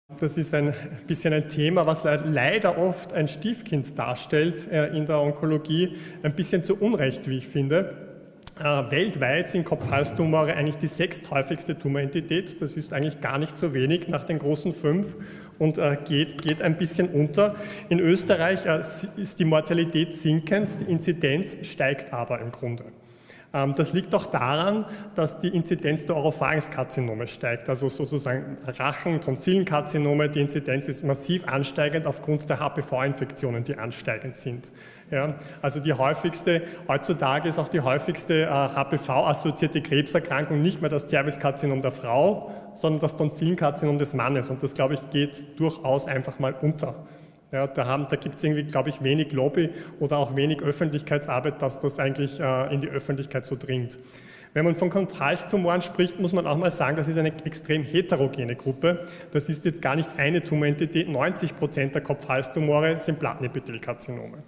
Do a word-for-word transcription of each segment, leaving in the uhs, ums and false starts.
Das ist ein bisschen ein Thema, was leider oft ein Stiefkind darstellt in der Onkologie, ein bisschen zu Unrecht, wie ich finde. Weltweit sind Kopf-Hals-Tumore eigentlich die sechsthäufigste Tumorentität. Das ist eigentlich gar nicht so wenig nach den großen fünf und geht, geht ein bisschen unter. In Österreich ist die Mortalität sinkend, die Inzidenz steigt aber im Grunde. Das liegt auch daran, dass die Inzidenz der Oropharynx-Karzinome steigt, also sozusagen Rachen-, Tonsillenkarzinome. Die Inzidenz ist massiv ansteigend aufgrund der H P V-Infektionen, die ansteigend sind. Ja, also die häufigste, heutzutage ist auch die häufigste äh, H P V-assoziierte Krebserkrankung nicht mehr das Zervixkarzinom der Frau, sondern das Tonsillenkarzinom des Mannes. Und das, glaube ich, geht durchaus einfach mal unter. Ja, da haben, da gibt es irgendwie, glaube ich, wenig Lobby oder auch wenig Öffentlichkeitsarbeit, dass das eigentlich äh, in die Öffentlichkeit so dringt. Wenn man von Kopf-Hals-Tumoren spricht, muss man auch mal sagen, das ist eine extrem heterogene Gruppe. Das ist jetzt gar nicht eine Tumorentität. neunzig Prozent der Kopf-Hals-Tumore sind Plattenepithelkarzinome.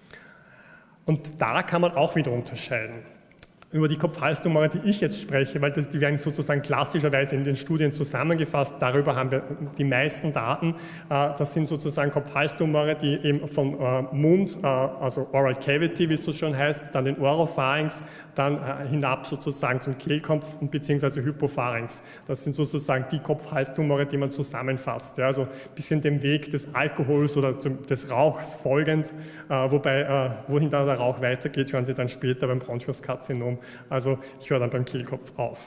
Und da kann man auch wieder unterscheiden. Über die Kopf-Hals-Tumore, die ich jetzt spreche, weil das, die werden sozusagen klassischerweise in den Studien zusammengefasst, darüber haben wir die meisten Daten. Das sind sozusagen Kopf-Hals-Tumore, die eben vom Mund, also Oral Cavity, wie es so schon heißt, dann den Oropharynx, dann hinab sozusagen zum Kehlkopf bzw. Hypopharynx. Das sind sozusagen die Kopf-Hals-Tumore, die man zusammenfasst. Ja, also ein bisschen dem Weg des Alkohols oder zum, des Rauchs folgend, wobei, wohin da der Rauch weitergeht, hören Sie dann später beim Bronchuskarzinom. Also ich höre dann beim Kehlkopf auf.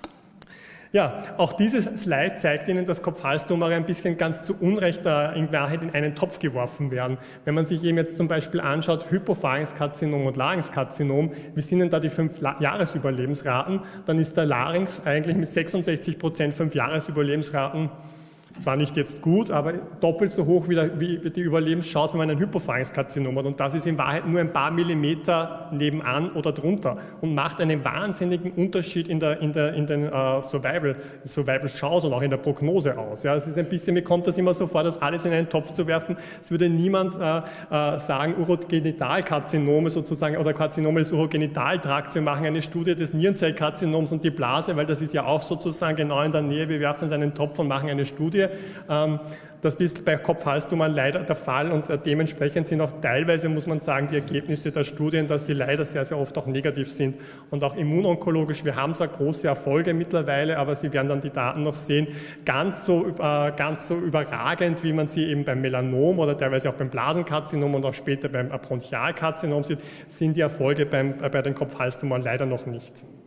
Ja, auch dieses Slide zeigt Ihnen, dass Kopf-Hals-Tumore ein bisschen ganz zu Unrecht äh, in Wahrheit in einen Topf geworfen werden. Wenn man sich eben jetzt zum Beispiel anschaut, Hypopharynx-Karzinom und Larynx-Karzinom, wie sind denn da die fünf Jahresüberlebensraten? Dann ist der Larynx eigentlich mit sechsundsechzig Prozent fünf Jahresüberlebensraten zwar nicht jetzt gut, aber doppelt so hoch wie, der, wie die Überlebenschance, wenn man ein Hypopharynx-Karzinom hat. Und das ist in Wahrheit nur ein paar Millimeter nebenan oder drunter und macht einen wahnsinnigen Unterschied in, der, in, der, in den uh, Survival, Survival Chance und auch in der Prognose aus. Ja, es ist ein bisschen, mir kommt das immer so vor, das alles in einen Topf zu werfen. Es würde niemand uh, uh, sagen, Urogenitalkarzinome sozusagen oder Karzinome des Urogenitaltrakts. Wir machen eine Studie des Nierenzellkarzinoms und die Blase, weil das ist ja auch sozusagen genau in der Nähe. Wir werfen es in einen Topf und machen eine Studie. Das ist bei Kopf-Hals-Tumoren leider der Fall und dementsprechend sind auch teilweise, muss man sagen, die Ergebnisse der Studien, dass sie leider sehr, sehr oft auch negativ sind und auch immunonkologisch. Wir haben zwar große Erfolge mittlerweile, aber Sie werden dann die Daten noch sehen, ganz so, äh, ganz so überragend, wie man sie eben beim Melanom oder teilweise auch beim Blasenkarzinom und auch später beim Bronchialkarzinom sieht, sind die Erfolge beim, äh, bei den Kopf-Hals-Tumoren leider noch nicht.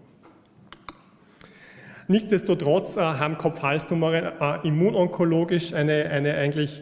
Nichtsdestotrotz äh, haben Kopf-Hals-Tumore äh, immunonkologisch eine, eine eigentlich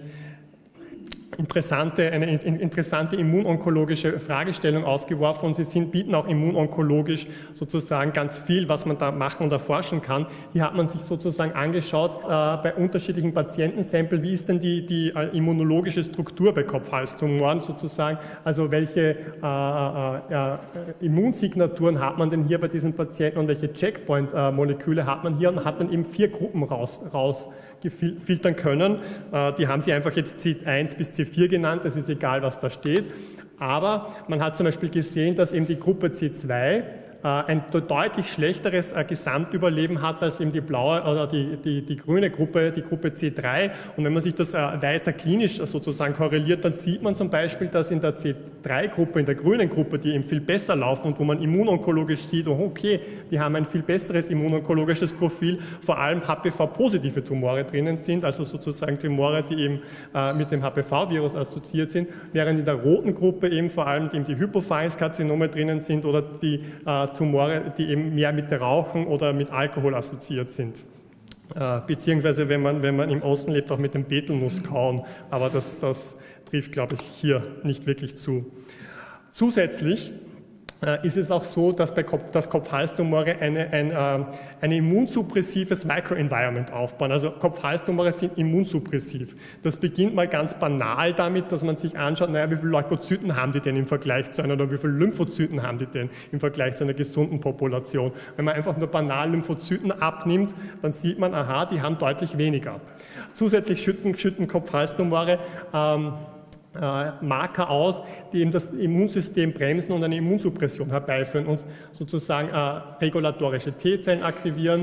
interessante, eine in, interessante immunonkologische Fragestellung aufgeworfen und sie sind, bieten auch immunonkologisch sozusagen ganz viel, was man da machen und erforschen kann. Hier hat man sich sozusagen angeschaut äh, bei unterschiedlichen Patientensample, wie ist denn die, die äh, immunologische Struktur bei Kopf-Hals-Tumoren sozusagen, also welche äh, äh, äh, Immunsignaturen hat man denn hier bei diesen Patienten und welche Checkpoint-Moleküle äh, hat man hier und hat dann eben vier Gruppen raus, raus filtern können. Die haben sie einfach jetzt C eins bis C vier genannt, das ist egal, was da steht. Aber man hat zum Beispiel gesehen, dass eben die Gruppe C zwei ein deutlich schlechteres Gesamtüberleben hat als eben die blaue oder die, die, die grüne Gruppe, die Gruppe C drei. Und wenn man sich das weiter klinisch sozusagen korreliert, dann sieht man zum Beispiel, dass in der C drei Gruppe, in der grünen Gruppe, die eben viel besser laufen und wo man immunonkologisch sieht, oh okay, die haben ein viel besseres immunonkologisches Profil, vor allem H P V-positive Tumore drinnen sind, also sozusagen Tumore, die eben äh, mit dem H P V-Virus assoziiert sind, während in der roten Gruppe eben vor allem eben die Hypopharynx-Karzinome drinnen sind oder die äh, Tumore, die eben mehr mit Rauchen oder mit Alkohol assoziiert sind. Äh, beziehungsweise, wenn man, wenn man im Osten lebt, auch mit dem Betelnusskauen. Aber das, das trifft, glaube ich, hier nicht wirklich zu. Zusätzlich äh, ist es auch so, dass bei Kopf, dass Kopf-Hals-Tumore eine, ein, äh, ein immunsuppressives Microenvironment aufbauen. Also Kopf-Hals-Tumore sind immunsuppressiv. Das beginnt mal ganz banal damit, dass man sich anschaut, naja, wie viele Leukozyten haben die denn im Vergleich zu einer, oder wie viele Lymphozyten haben die denn im Vergleich zu einer gesunden Population. Wenn man einfach nur banal Lymphozyten abnimmt, dann sieht man, aha, die haben deutlich weniger. Zusätzlich schütten, schütten Kopf-Hals-Tumore ähm, Äh, Marker aus, die eben das Immunsystem bremsen und eine Immunsuppression herbeiführen und sozusagen äh, regulatorische T-Zellen aktivieren,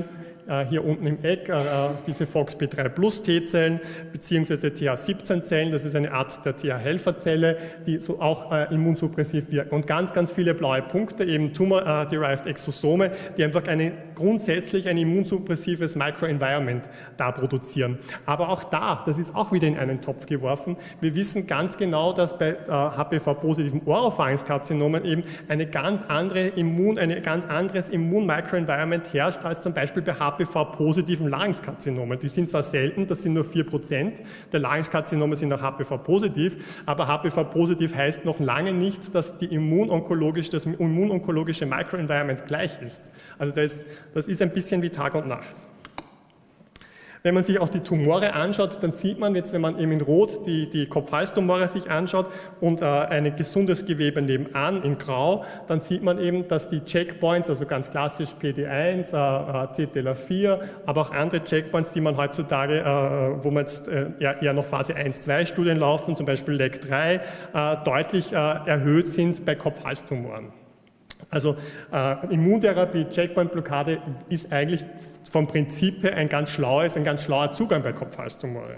äh, hier unten im Eck äh, diese F O X P drei Plus T-Zellen beziehungsweise T H siebzehn Zellen, das ist eine Art der T H-Helferzelle, die so auch äh, immunsuppressiv wirken. Und ganz, ganz viele blaue Punkte, eben Tumor-derived Exosome, die einfach eine, grundsätzlich ein immunsuppressives Microenvironment da produzieren. Aber auch da, das ist auch wieder in einen Topf geworfen. Wir wissen ganz genau, dass bei äh, H P V-positiven Oropharyngskarzinomen eben eine ganz andere Immun, ein ganz anderes Immun-Microenvironment herrscht als zum Beispiel bei H P V-positiven Larynxkarzinomen. Die sind zwar selten, das sind nur vier Prozent der Larynxkarzinome sind auch H P V-positiv, aber H P V-positiv heißt noch lange nicht, dass die immunonkologisch, das immunonkologische Microenvironment gleich ist. Also das, das ist ein bisschen wie Tag und Nacht. Wenn man sich auch die Tumore anschaut, dann sieht man jetzt, wenn man eben in Rot die, die Kopf-Hals-Tumore sich anschaut und äh, ein gesundes Gewebe nebenan in Grau, dann sieht man eben, dass die Checkpoints, also ganz klassisch P D eins, äh, C T L A vier, aber auch andere Checkpoints, die man heutzutage, äh, wo man jetzt äh, eher, eher noch Phase eins zwei Studien laufen, zum Beispiel L E C drei, äh, deutlich äh, erhöht sind bei Kopf-Hals-Tumoren. Also äh, Immuntherapie, Checkpoint-Blockade ist eigentlich vom Prinzip her ein ganz schlaues, ein ganz schlauer Zugang bei Kopf-Hals-Tumore.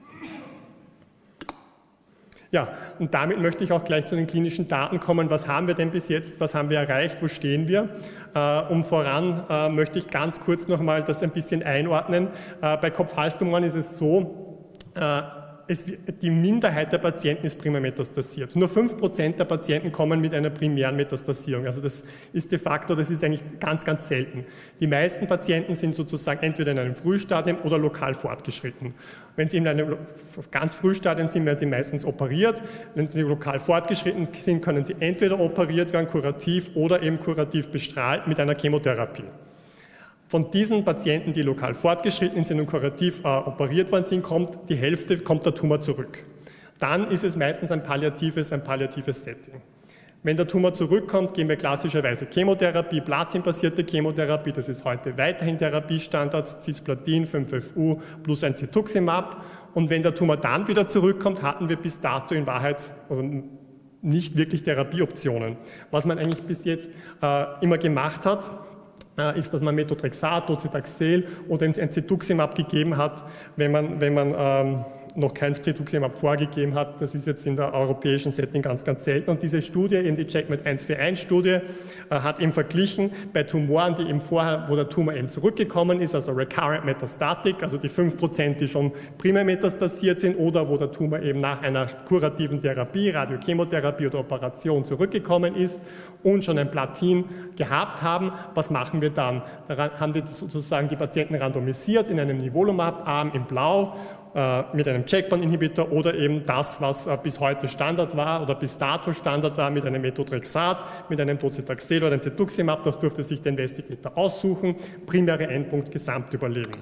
Ja, und damit möchte ich auch gleich zu den klinischen Daten kommen. Was haben wir denn bis jetzt? Was haben wir erreicht? Wo stehen wir? Äh, um voran äh, möchte ich ganz kurz nochmal das ein bisschen einordnen. Äh, bei Kopf-Hals-Tumoren ist es so, äh, Es, die Minderheit der Patienten ist primär metastasiert. Nur fünf Prozent der Patienten kommen mit einer primären Metastasierung. Also das ist de facto, das ist eigentlich ganz, ganz selten. Die meisten Patienten sind sozusagen entweder in einem Frühstadium oder lokal fortgeschritten. Wenn sie in einem ganz Frühstadium sind, werden sie meistens operiert. Wenn sie lokal fortgeschritten sind, können sie entweder operiert werden, kurativ oder eben kurativ bestrahlt mit einer Chemotherapie. Von diesen Patienten, die lokal fortgeschritten sind und kurativ äh, operiert worden sind, kommt die Hälfte, kommt der Tumor zurück. Dann ist es meistens ein palliatives, ein palliatives Setting. Wenn der Tumor zurückkommt, gehen wir klassischerweise Chemotherapie, Platin-basierte Chemotherapie, das ist heute weiterhin Therapiestandard, Cisplatin, fünf F U plus ein Cetuximab. Und wenn der Tumor dann wieder zurückkommt, hatten wir bis dato in Wahrheit also nicht wirklich Therapieoptionen. Was man eigentlich bis jetzt äh, immer gemacht hat, ist, dass man Methotrexat, Docetaxel oder ein Cetuximab gegeben hat, wenn man, wenn man ähm, noch kein Cetuximab vorgegeben hat. Das ist jetzt in der europäischen Setting ganz, ganz selten. Und diese Studie, eben die Checkmate eins vier eins Studie, äh, hat eben verglichen bei Tumoren, die eben vorher, wo der Tumor eben zurückgekommen ist, also recurrent metastatic, also die fünf Prozent, die schon primär metastasiert sind oder wo der Tumor eben nach einer kurativen Therapie, Radiochemotherapie oder Operation zurückgekommen ist und schon ein Platin gehabt haben. Was machen wir dann? Da haben wir sozusagen die Patienten randomisiert in einem Nivolumab-Arm in Blau mit einem Checkpoint-Inhibitor oder eben das, was bis heute Standard war oder bis dato Standard war mit einem Methotrexat, mit einem Docetaxel oder einem Cetuximab. Das durfte sich der Investigator aussuchen. Primäre Endpunkt Gesamtüberleben.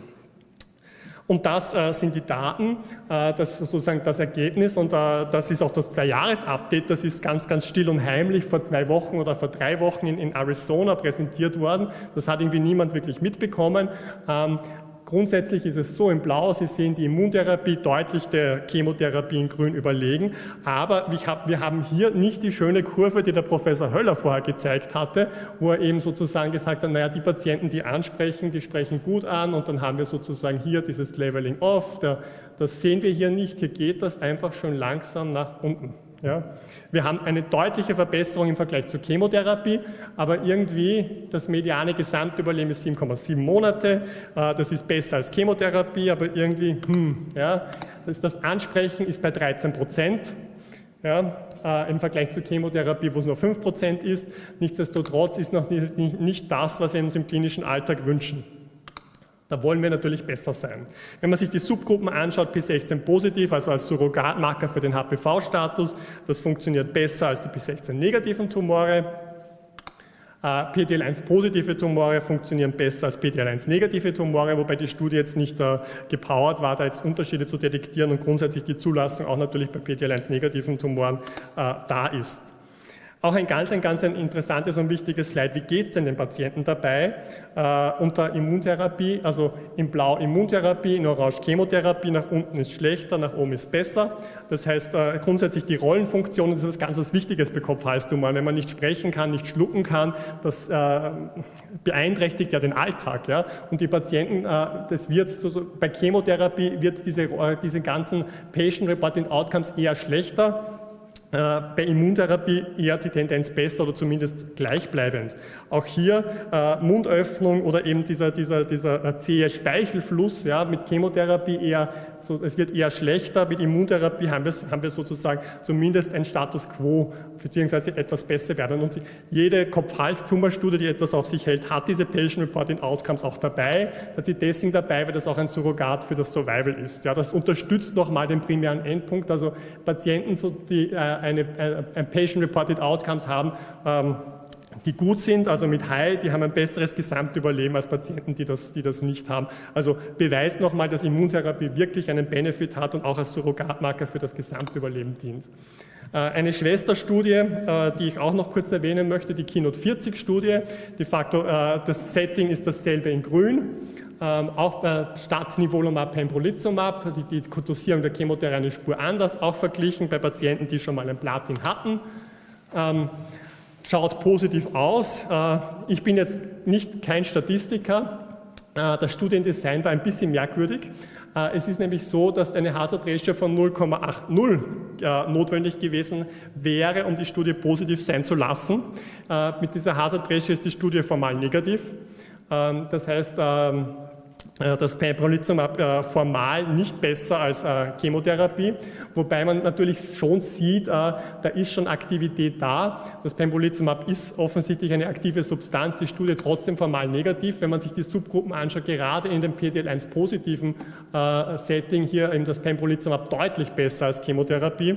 Und das äh, sind die Daten, äh, das ist sozusagen das Ergebnis und äh, das ist auch das Zwei-Jahres-Update, das ist ganz, ganz still und heimlich vor zwei Wochen oder vor drei Wochen in, in Arizona präsentiert worden. Das hat irgendwie niemand wirklich mitbekommen. Ähm, Grundsätzlich ist es so in Blau, Sie sehen die Immuntherapie deutlich der Chemotherapie in Grün überlegen, aber wir haben hier nicht die schöne Kurve, die der Professor Höller vorher gezeigt hatte, wo er eben sozusagen gesagt hat, naja, die Patienten, die ansprechen, die sprechen gut an und dann haben wir sozusagen hier dieses Leveling off, der, das sehen wir hier nicht, hier geht das einfach schon langsam nach unten. Ja. Wir haben eine deutliche Verbesserung im Vergleich zur Chemotherapie, aber irgendwie das mediane Gesamtüberleben ist sieben Komma sieben Monate, das ist besser als Chemotherapie, aber irgendwie, hm, ja, das, das Ansprechen ist bei dreizehn Prozent. Ja, äh, im Vergleich zur Chemotherapie, wo es nur fünf Prozent ist. Nichtsdestotrotz ist noch nicht, nicht, nicht das, was wir uns im klinischen Alltag wünschen. Da wollen wir natürlich besser sein. Wenn man sich die Subgruppen anschaut, P sechzehn positiv, also als Surrogatmarker für den H P V-Status, das funktioniert besser als die P sechzehn negativen Tumore. P D L eins positive Tumore funktionieren besser als P D L eins negative Tumore, wobei die Studie jetzt nicht äh, gepowert war, da jetzt Unterschiede zu detektieren und grundsätzlich die Zulassung auch natürlich bei P D L eins negativen Tumoren äh, da ist. Auch ein ganz, ein ganz ein interessantes und wichtiges Slide. Wie geht es denn den Patienten dabei äh, unter Immuntherapie? Also in Blau Immuntherapie, in Orange Chemotherapie, nach unten ist schlechter, nach oben ist besser. Das heißt, äh, grundsätzlich die Rollenfunktion, das ist ganz was Wichtiges bei Kopfhalstumoren. Wenn man nicht sprechen kann, nicht schlucken kann, das äh, beeinträchtigt ja den Alltag. Ja? Und die Patienten, äh, das wird so, bei Chemotherapie wird diese, äh, diese ganzen Patient-Reported Outcomes eher schlechter. Bei Immuntherapie eher die Tendenz besser oder zumindest gleichbleibend. Auch hier äh, Mundöffnung oder eben dieser, dieser, dieser äh, zähe Speichelfluss, ja, mit Chemotherapie eher, so, es wird eher schlechter, mit Immuntherapie haben wir, haben wir sozusagen zumindest ein Status quo, beziehungsweise etwas besser werden. Und jede Kopf-Hals-Tumorstudie, die etwas auf sich hält, hat diese Patient-Reported Outcomes auch dabei. Da hat sie deswegen dabei, weil das auch ein Surrogat für das Survival ist. Ja, das unterstützt nochmal den primären Endpunkt, also Patienten, so die äh, eine, eine, ein Patient-Reported Outcomes haben, ähm, die gut sind, also mit High, die haben ein besseres Gesamtüberleben als Patienten, die das, die das nicht haben. Also beweist nochmal, dass Immuntherapie wirklich einen Benefit hat und auch als Surrogatmarker für das Gesamtüberleben dient. Eine Schwesterstudie, die ich auch noch kurz erwähnen möchte, die Keynote vierzig Studie. De facto, das Setting ist dasselbe in Grün. Auch statt Nivolumab Pembrolizumab, die, die Dosierung der Chemotherapie eine Spur anders, auch verglichen bei Patienten, die schon mal ein Platin hatten. Schaut positiv aus. Ich bin jetzt nicht kein Statistiker. Das Studiendesign war ein bisschen merkwürdig. Es ist nämlich so, dass eine Hazard Ratio von null Komma achtzig notwendig gewesen wäre, um die Studie positiv sein zu lassen. Mit dieser Hazard Ratio ist die Studie formal negativ. Das heißt, das Pembrolizumab formal nicht besser als Chemotherapie, wobei man natürlich schon sieht, da ist schon Aktivität da. Das Pembrolizumab ist offensichtlich eine aktive Substanz, die Studie trotzdem formal negativ. Wenn man sich die Subgruppen anschaut, gerade in dem P D L eins positiven Setting hier eben das Pembrolizumab deutlich besser als Chemotherapie.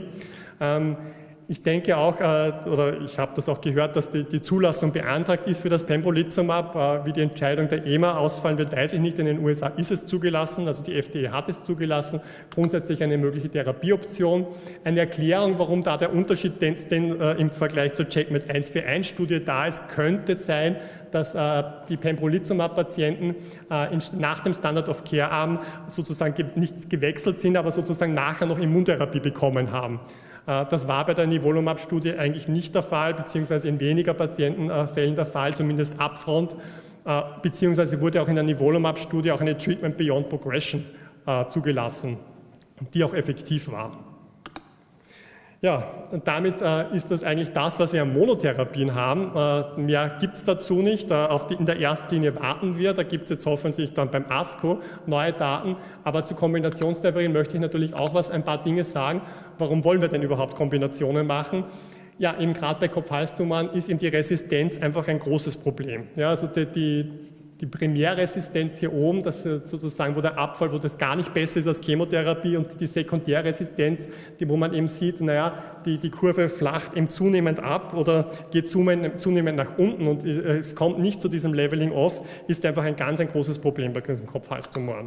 Ich denke auch, oder ich habe das auch gehört, dass die, die Zulassung beantragt ist für das Pembrolizumab. Wie die Entscheidung der E M A ausfallen wird, weiß ich nicht. In den U S A ist es zugelassen, also die F D A hat es zugelassen. Grundsätzlich eine mögliche Therapieoption. Eine Erklärung, warum da der Unterschied denn, denn, äh, im Vergleich zur CheckMate eins vier eins Studie da ist, könnte sein, dass äh, die Pembrolizumab-Patienten äh, in, nach dem Standard of Care-Arm sozusagen ge nicht gewechselt sind, aber sozusagen nachher noch Immuntherapie bekommen haben. Das war bei der Nivolumab-Studie eigentlich nicht der Fall, beziehungsweise in weniger Patientenfällen der Fall, zumindest upfront, beziehungsweise wurde auch in der Nivolumab-Studie auch eine Treatment Beyond Progression zugelassen, die auch effektiv war. Ja, und damit äh, ist das eigentlich das, was wir an Monotherapien haben. Äh, mehr gibt es dazu nicht. Äh, auf die, in der ersten Linie warten wir. Da gibt es jetzt hoffentlich dann beim ASCO neue Daten. Aber zu Kombinationstherapien möchte ich natürlich auch was, ein paar Dinge sagen. Warum wollen wir denn überhaupt Kombinationen machen? Ja, eben gerade bei Kopf-Hals-Tumoren ist eben die Resistenz einfach ein großes Problem. Ja, also die, die Die Primärresistenz hier oben, das sozusagen, wo der Abfall, wo das gar nicht besser ist als Chemotherapie, und die Sekundärresistenz, die, wo man eben sieht, naja, die, die Kurve flacht eben zunehmend ab oder geht zunehmend, zunehmend nach unten und es kommt nicht zu diesem Leveling off, ist einfach ein ganz ein großes Problem bei diesen Kopf-Hals-Tumoren.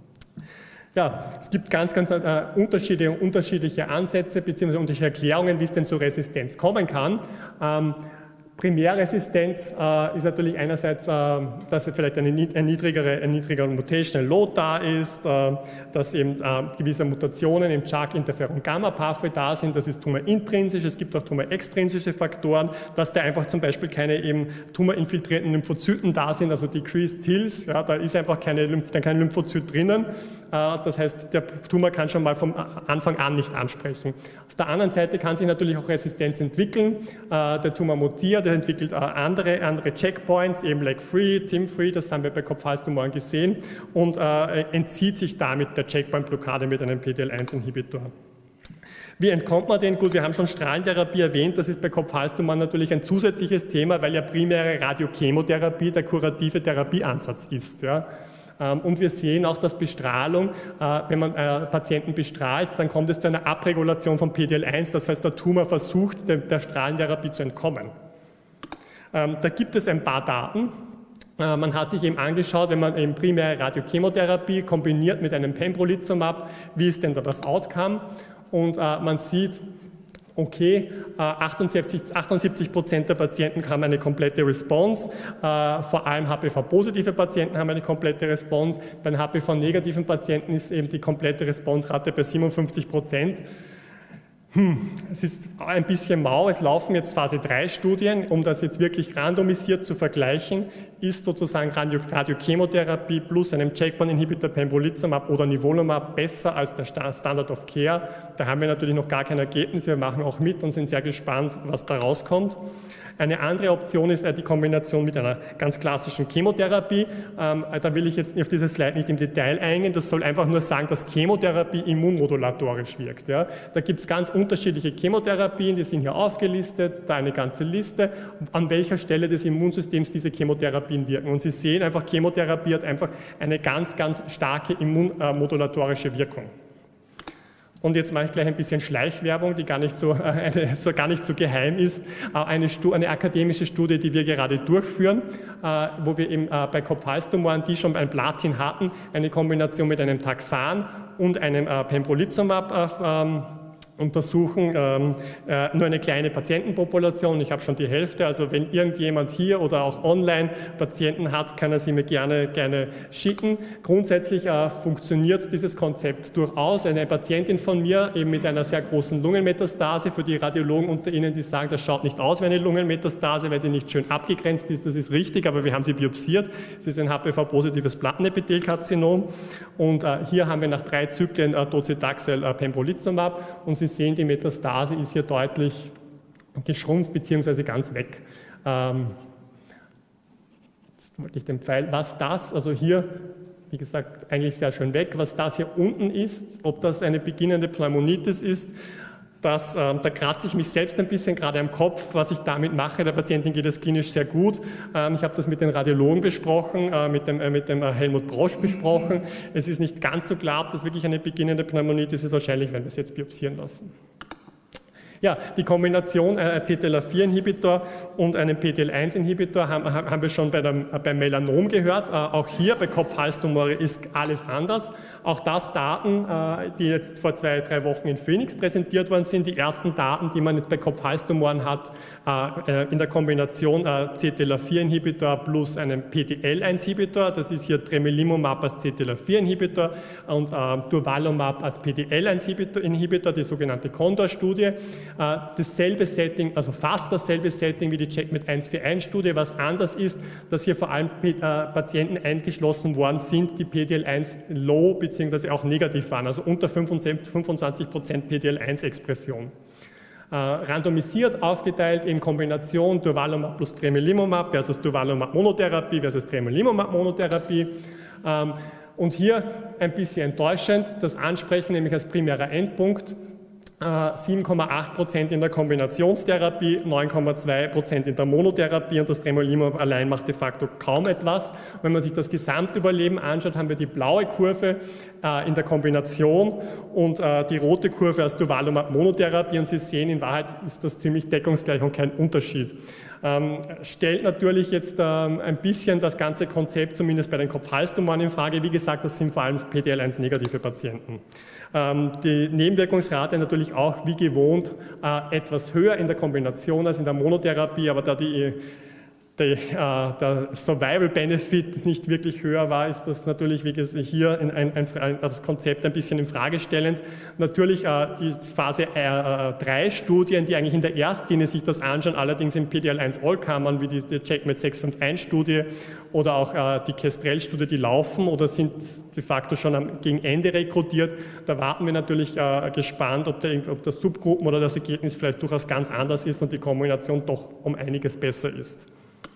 Ja, es gibt ganz, ganz äh, unterschiedliche, unterschiedliche Ansätze bzw. unterschiedliche Erklärungen, wie es denn zur Resistenz kommen kann. Ähm, Primärresistenz äh, ist natürlich einerseits, äh, dass vielleicht eine, eine niedrigere, ein niedrigerer Mutational Load da ist, äh, dass eben äh, gewisse Mutationen im Chak-Interferon-Gamma-Pathway da sind, das ist tumorintrinsisch, es gibt auch tumorextrinsische Faktoren, dass da einfach zum Beispiel keine eben tumorinfiltrierten Lymphozyten da sind, also Decreased Tills, ja, da ist einfach keine, kein Lymphozyt drinnen, äh, das heißt, der Tumor kann schon mal vom Anfang an nicht ansprechen. Auf der anderen Seite kann sich natürlich auch Resistenz entwickeln, äh, der Tumor mutiert, der entwickelt äh, andere, andere Checkpoints, eben L A G-free, T I M-free, das haben wir bei Kopf-Hals-Tumoren gesehen, und äh, entzieht sich damit der Checkpoint-Blockade mit einem P D L eins Inhibitor. Wie entkommt man denn? Gut, wir haben schon Strahlentherapie erwähnt, das ist bei Kopf-Hals-Tumoren natürlich ein zusätzliches Thema, weil ja primäre Radiochemotherapie der kurative Therapieansatz ist. Ja. Und wir sehen auch, dass Bestrahlung, wenn man Patienten bestrahlt, dann kommt es zu einer Abregulation von P D L eins, das heißt, der Tumor versucht, der Strahlentherapie zu entkommen. Da gibt es ein paar Daten. Man hat sich eben angeschaut, wenn man eben primäre Radiochemotherapie kombiniert mit einem Pembrolizumab, wie ist denn da das Outcome? Und man sieht, Okay, achtundsiebzig Prozent der Patienten haben eine komplette Response, vor allem H P V-positive Patienten haben eine komplette Response, bei den H P V-negativen Patienten ist eben die komplette Response-Rate bei siebenundfünfzig Prozent. Hm, es ist ein bisschen mau, es laufen jetzt Phase drei Studien, um das jetzt wirklich randomisiert zu vergleichen, ist sozusagen Radio Radiochemotherapie plus einem Checkpoint-Inhibitor Pembrolizumab oder Nivolumab besser als der Standard of Care. Da haben wir natürlich noch gar kein Ergebnis, wir machen auch mit und sind sehr gespannt, was da rauskommt. Eine andere Option ist die Kombination mit einer ganz klassischen Chemotherapie. Ähm, da will ich jetzt auf diese Slide nicht im Detail eingehen. Das soll einfach nur sagen, dass Chemotherapie immunmodulatorisch wirkt. Ja. Da gibt es ganz unterschiedliche Chemotherapien, die sind hier aufgelistet, da eine ganze Liste, an welcher Stelle des Immunsystems diese Chemotherapien wirken. Und Sie sehen einfach, Chemotherapie hat einfach eine ganz, ganz starke immunmodulatorische Wirkung. Und jetzt mache ich gleich ein bisschen Schleichwerbung, die gar nicht so, äh, eine, so, gar nicht so geheim ist. Äh, eine, Stu eine akademische Studie, die wir gerade durchführen, äh, wo wir eben äh, bei Kopf-Hals-Tumoren, die schon ein Platin hatten, eine Kombination mit einem Taxan und einem äh, Pembrolizumab äh, ähm, untersuchen, ähm, äh, nur eine kleine Patientenpopulation, ich habe schon die Hälfte, also wenn irgendjemand hier oder auch online Patienten hat, kann er sie mir gerne, gerne schicken. Grundsätzlich äh, funktioniert dieses Konzept durchaus. Eine Patientin von mir, eben mit einer sehr großen Lungenmetastase, für die Radiologen unter Ihnen, die sagen, das schaut nicht aus wie eine Lungenmetastase, weil sie nicht schön abgegrenzt ist, das ist richtig, aber wir haben sie biopsiert. Es ist ein H P V-positives Plattenepithelkarzinom und äh, hier haben wir nach drei Zyklen äh, Docetaxel äh, Pembrolizumab und Sie sehen, die Metastase ist hier deutlich geschrumpft bzw. ganz weg. Ähm, jetzt wollte ich den Pfeil, was das, also hier, wie gesagt, eigentlich sehr schön weg, was das hier unten ist, ob das eine beginnende Pneumonitis ist, das, äh, da kratze ich mich selbst ein bisschen gerade am Kopf, was ich damit mache. Der Patientin geht es klinisch sehr gut. Ähm, ich habe das mit den Radiologen besprochen, äh, mit dem, äh, mit dem äh, Helmut Brosch besprochen. Es ist nicht ganz so klar, ob das wirklich eine beginnende Pneumonitis ist. Wahrscheinlich werden wir es jetzt biopsieren lassen. Ja, die Kombination äh, C T L A vier Inhibitor und einem P D L eins Inhibitor haben, haben wir schon bei dem, äh, beim Melanom gehört. Äh, auch hier bei Kopf-Hals-Tumore ist alles anders. Auch das Daten, äh, die jetzt vor zwei, drei Wochen in Phoenix präsentiert worden sind. Die ersten Daten, die man jetzt bei Kopf-Hals-Tumoren hat, äh, in der Kombination äh, C T L A vier Inhibitor plus einem P D L eins Inhibitor. Das ist hier Tremelimumab als C T L A vier Inhibitor und äh, Durvalumab als P D L eins Inhibitor, die sogenannte Condor-Studie. Dasselbe Setting, also fast dasselbe Setting wie die Checkmate eins vier eins Studie. Was anders ist, dass hier vor allem Patienten eingeschlossen worden sind, die P D L eins low bzw. auch negativ waren, also unter fünfundzwanzig Prozent P D L eins Expression. Äh, randomisiert aufgeteilt in Kombination Durvalumab plus Tremelimumab versus Durvalumab Monotherapie versus Tremelimumab Monotherapie. Ähm, und hier ein bisschen enttäuschend, das Ansprechen nämlich als primärer Endpunkt. sieben Komma acht Prozent in der Kombinationstherapie, neun Komma zwei Prozent in der Monotherapie und das Tremelimumab allein macht de facto kaum etwas. Wenn man sich das Gesamtüberleben anschaut, haben wir die blaue Kurve äh, in der Kombination und äh, die rote Kurve als Durvalumab Monotherapie und Sie sehen, in Wahrheit ist das ziemlich deckungsgleich und kein Unterschied. Ähm, stellt natürlich jetzt ähm, ein bisschen das ganze Konzept, zumindest bei den Kopf-Hals-Tumoren in Frage. Wie gesagt, das sind vor allem P D L eins negative Patienten. Ähm, die Nebenwirkungsrate natürlich auch wie gewohnt äh, etwas höher in der Kombination als in der Monotherapie, aber da die Der, äh, der Survival Benefit nicht wirklich höher war, ist das natürlich wie gesagt, hier in ein, ein, ein, das Konzept ein bisschen in Frage stellend. Natürlich äh, die Phase drei Studien, die eigentlich in der Erstlinie sich das anschauen, allerdings im P D L eins All-Kammern, wie die, die Checkmate sechs fünf eins Studie oder auch äh, die Kestrel-Studie, die laufen oder sind de facto schon am, gegen Ende rekrutiert. Da warten wir natürlich äh, gespannt, ob der, ob der Subgruppen oder das Ergebnis vielleicht durchaus ganz anders ist und die Kombination doch um einiges besser ist.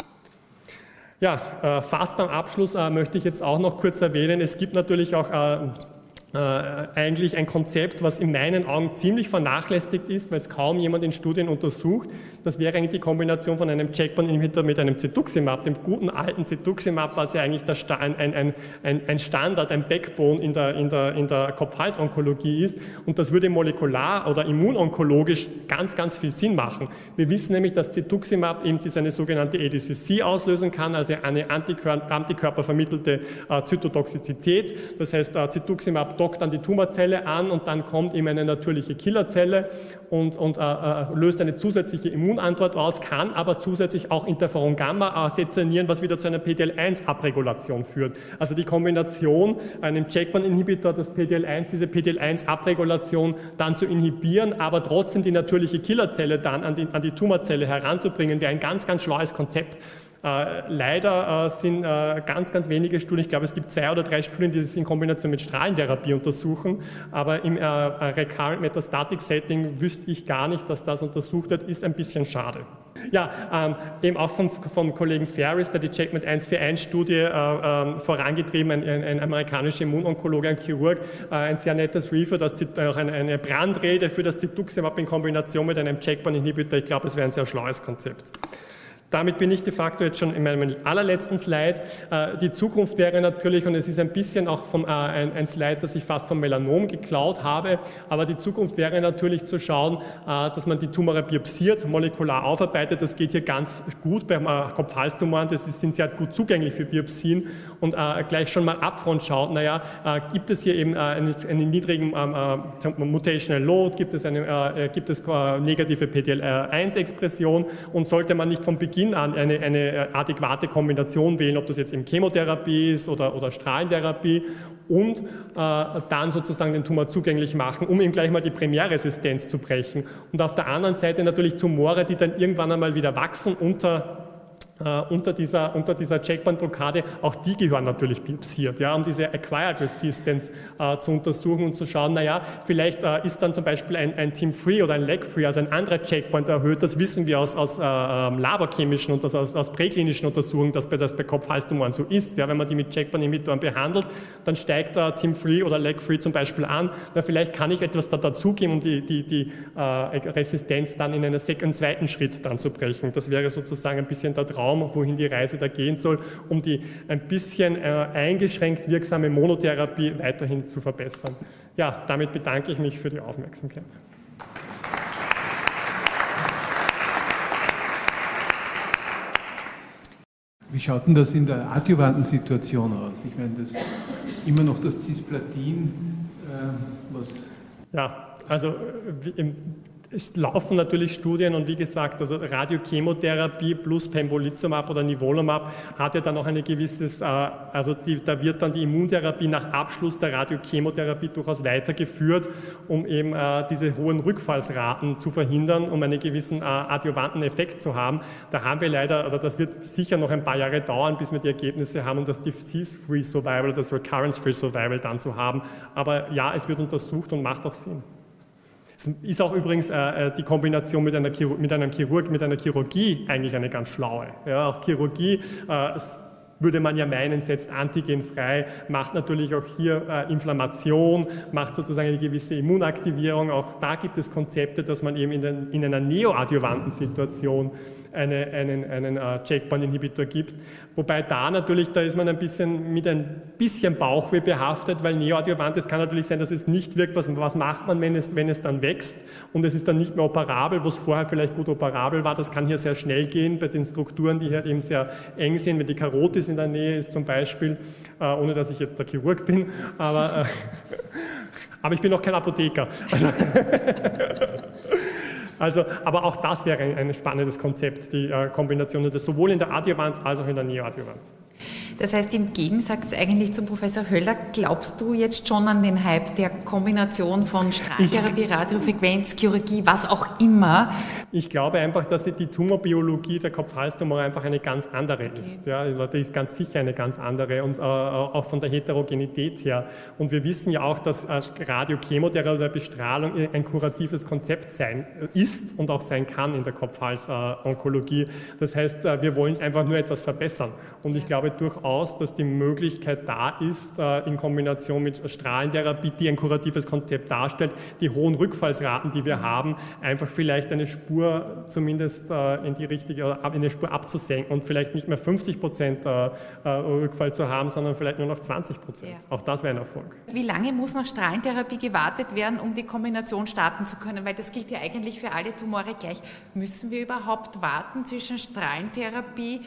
Ja, äh, fast am Abschluss äh, möchte ich jetzt auch noch kurz erwähnen, es gibt natürlich auch äh, äh, eigentlich ein Konzept, was in meinen Augen ziemlich vernachlässigt ist, weil es kaum jemand in Studien untersucht. Das wäre eigentlich die Kombination von einem Checkpoint-Inhibitor mit einem Cetuximab, dem guten alten Cetuximab, was ja eigentlich der Sta ein, ein, ein, ein Standard, ein Backbone in der, in der, in der Kopf-Hals-Onkologie ist. Und das würde molekular oder immunonkologisch ganz, ganz viel Sinn machen. Wir wissen nämlich, dass Cetuximab eben eine sogenannte A D C C auslösen kann, also eine Antikör antikörpervermittelte äh, Zytotoxizität. Das heißt, äh, Cetuximab dockt dann die Tumorzelle an und dann kommt eben eine natürliche Killerzelle und, und äh, äh, löst eine zusätzliche Immunantwort aus, kann aber zusätzlich auch Interferon-Gamma äh, sezernieren, was wieder zu einer P D L eins Abregulation führt. Also die Kombination, einem Checkpoint-Inhibitor, das P D L eins, diese P D L eins Abregulation dann zu inhibieren, aber trotzdem die natürliche Killerzelle dann an die, an die Tumorzelle heranzubringen, wäre ein ganz, ganz schlaues Konzept. Äh, leider äh, sind äh, ganz, ganz wenige Studien, ich glaube es gibt zwei oder drei Studien, die das in Kombination mit Strahlentherapie untersuchen, aber im äh, Recurrent Metastatic Setting wüsste ich gar nicht, dass das untersucht wird, ist ein bisschen schade. Ja, ähm, eben auch vom, vom Kollegen Ferris, der die Checkmate eins vier eins Studie äh, äh, vorangetrieben, ein, ein, ein amerikanischer Immunonkologe, ein Chirurg, äh, ein sehr nettes Review, das auch eine, eine Brandrede für das Cetuximab in Kombination mit einem Checkpoint-Inhibitor. Ich glaube, es wäre ein sehr schlaues Konzept. Damit bin ich de facto jetzt schon in meinem allerletzten Slide. Die Zukunft wäre natürlich, und es ist ein bisschen auch vom, ein, ein Slide, das ich fast vom Melanom geklaut habe, aber die Zukunft wäre natürlich zu schauen, dass man die Tumore biopsiert, molekular aufarbeitet. Das geht hier ganz gut bei Kopf-Hals-Tumoren, das sind sehr gut zugänglich für Biopsien und gleich schon mal upfront schaut, naja, gibt es hier eben einen, einen niedrigen Mutational Load, gibt es, eine, gibt es negative P D L eins Expression und sollte man nicht von Beginn an eine, eine adäquate Kombination wählen, ob das jetzt in Chemotherapie ist oder, oder Strahlentherapie und äh, dann sozusagen den Tumor zugänglich machen, um ihm gleich mal die Primärresistenz zu brechen. Und auf der anderen Seite natürlich Tumore, die dann irgendwann einmal wieder wachsen unter Uh, unter dieser, unter dieser Checkpoint-Blockade, auch die gehören natürlich biopsiert, ja, um diese Acquired Resistance uh, zu untersuchen und zu schauen, naja, vielleicht uh, ist dann zum Beispiel ein, ein T I M-Free oder ein Leg Free, also ein anderer Checkpoint erhöht, das wissen wir aus, aus uh, laborchemischen und aus, aus präklinischen Untersuchungen, dass bei, das bei Kopf-Hals-Tumoren so ist, ja, wenn man die mit Checkpoint-Inhibitoren behandelt, dann steigt uh, T I M-Free oder Leg Free zum Beispiel an, na, vielleicht kann ich etwas da dazugeben, um die, die, die uh, Resistenz dann in einen, einen zweiten Schritt dann zu brechen. Das wäre sozusagen ein bisschen der Traum, wohin die Reise da gehen soll, um die ein bisschen äh, eingeschränkt wirksame Monotherapie weiterhin zu verbessern. Ja, damit bedanke ich mich für die Aufmerksamkeit. Wie schaut denn das in der adjuvanten Situation aus? Ich meine, das immer noch das Cisplatin, äh, was... Ja, also im Es laufen natürlich Studien und wie gesagt, also Radiochemotherapie plus Pembrolizumab oder Nivolumab hat ja dann auch eine gewisses, also die, da wird dann die Immuntherapie nach Abschluss der Radiochemotherapie durchaus weitergeführt, um eben äh, diese hohen Rückfallsraten zu verhindern, um einen gewissen äh, adjuvanten Effekt zu haben. Da haben wir leider, also das wird sicher noch ein paar Jahre dauern, bis wir die Ergebnisse haben, um das Disease-Free Survival oder das Recurrence-Free Survival dann zu haben. Aber ja, es wird untersucht und macht auch Sinn. Es ist auch übrigens äh, die Kombination mit, einer Chirur mit einem Chirurg, mit einer Chirurgie eigentlich eine ganz schlaue. Ja, auch Chirurgie, äh, würde man ja meinen, setzt antigenfrei, macht natürlich auch hier äh, Inflammation, macht sozusagen eine gewisse Immunaktivierung. Auch da gibt es Konzepte, dass man eben in, den, in einer neoadjuvanten Situation eine, einen, einen uh, Checkpoint-Inhibitor gibt. Wobei da natürlich, da ist man ein bisschen mit ein bisschen Bauchweh behaftet, weil neoadjuvant, es kann natürlich sein, dass es nicht wirkt. Was, was macht man, wenn es, wenn es dann wächst und es ist dann nicht mehr operabel, wo es vorher vielleicht gut operabel war? Das kann hier sehr schnell gehen bei den Strukturen, die hier eben sehr eng sind. Wenn die Karotis in der Nähe ist zum Beispiel, äh, ohne dass ich jetzt der Chirurg bin, aber, äh, aber ich bin auch kein Apotheker. Also Also, aber auch das wäre ein, ein spannendes Konzept, die äh, Kombination des sowohl in der Adjuvanz als auch in der Neoadjuvanz. Das heißt, im Gegensatz eigentlich zum Professor Höller, glaubst du jetzt schon an den Hype der Kombination von Strahltherapie, Radiofrequenz, Chirurgie, was auch immer? Ich glaube einfach, dass die Tumorbiologie der Kopf-Hals-Tumore einfach eine ganz andere okay. ist. Ja, die ist ganz sicher eine ganz andere und äh, auch von der Heterogenität her. Und wir wissen ja auch, dass äh, Radiochemotherapie oder Bestrahlung ein kuratives Konzept sein ist und auch sein kann in der Kopf-Hals-Onkologie. Das heißt, äh, wir wollen es einfach nur etwas verbessern. Und ich glaube durchaus, dass die Möglichkeit da ist, in Kombination mit Strahlentherapie, die ein kuratives Konzept darstellt, die hohen Rückfallsraten, die wir haben, einfach vielleicht eine Spur zumindest in die richtige, eine Spur abzusenken und vielleicht nicht mehr fünfzig Prozent Rückfall zu haben, sondern vielleicht nur noch zwanzig Prozent. Ja. Auch das wäre ein Erfolg. Wie lange muss nach Strahlentherapie gewartet werden, um die Kombination starten zu können? Weil das gilt ja eigentlich für alle Tumore gleich. Müssen wir überhaupt warten zwischen Strahlentherapie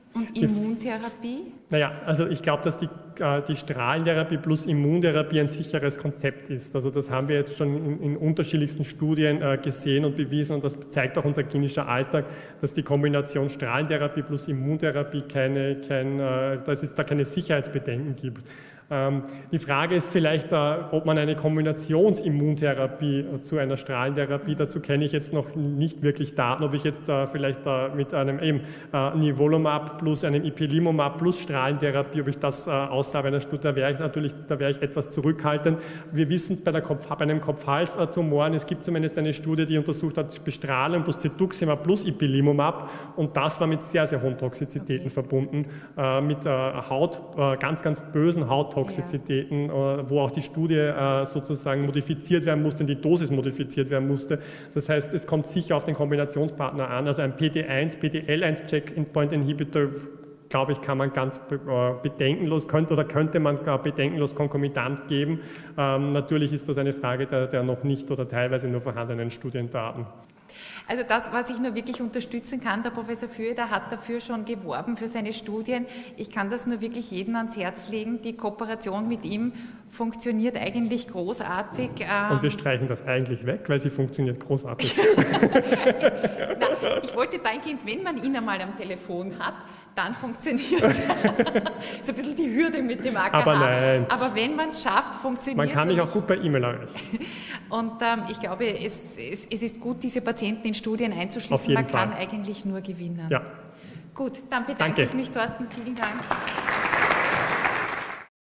Und Immuntherapie? Naja, also ich glaube, dass die, äh, die Strahlentherapie plus Immuntherapie ein sicheres Konzept ist. Also das haben wir jetzt schon in, in unterschiedlichsten Studien äh, gesehen und bewiesen und das zeigt auch unser klinischer Alltag, dass die Kombination Strahlentherapie plus Immuntherapie keine, kein, äh, dass es da keine Sicherheitsbedenken gibt. Ähm, die Frage ist vielleicht, äh, ob man eine Kombinationsimmuntherapie äh, zu einer Strahlentherapie, dazu kenne ich jetzt noch nicht wirklich Daten, ob ich jetzt äh, vielleicht äh, mit einem eben äh, Nivolumab plus einem Ipilimumab plus Strahlentherapie, ob ich das äh, aussah bei einer Studie, da wäre ich natürlich, da wäre ich etwas zurückhaltend. Wir wissen es bei, der Kopf, bei einem Kopf-Hals-Tumoren, es gibt zumindest eine Studie, die untersucht hat, Bestrahlung plus Cetuximab plus Ipilimumab und das war mit sehr, sehr hohen Toxizitäten okay. verbunden, äh, mit äh, Haut, äh, ganz, ganz bösen Hauttoxizitäten. Toxizitäten, ja. wo auch die Studie äh, sozusagen modifiziert werden musste und die Dosis modifiziert werden musste. Das heißt, es kommt sicher auf den Kombinationspartner an. Also ein P D eins, P D L eins Checkpoint Inhibitor, glaube ich, kann man ganz äh, bedenkenlos, könnte oder könnte man äh, bedenkenlos konkomitant geben. Ähm, natürlich ist das eine Frage der, der noch nicht oder teilweise nur vorhandenen Studiendaten. Also das, was ich nur wirklich unterstützen kann, der Professor Füreder hat dafür schon geworben für seine Studien. Ich kann das nur wirklich jedem ans Herz legen. Die Kooperation mit ihm funktioniert eigentlich großartig. Und wir streichen das eigentlich weg, weil sie funktioniert großartig. Na, ich wollte dahingehend, wenn man ihn einmal am Telefon hat, dann funktioniert es. So ein bisschen die Hürde mit dem A K H. Aber nein. Aber wenn man es schafft, funktioniert es. Man kann mich auch gut per E-Mail erreichen. Und ähm, ich glaube, es, es, es ist gut, diese Patienten in Studien einzuschließen. Auf jeden Man kann Fall. eigentlich nur gewinnen. Ja. Gut, dann bedanke Danke. ich mich, Thorsten. Vielen Dank.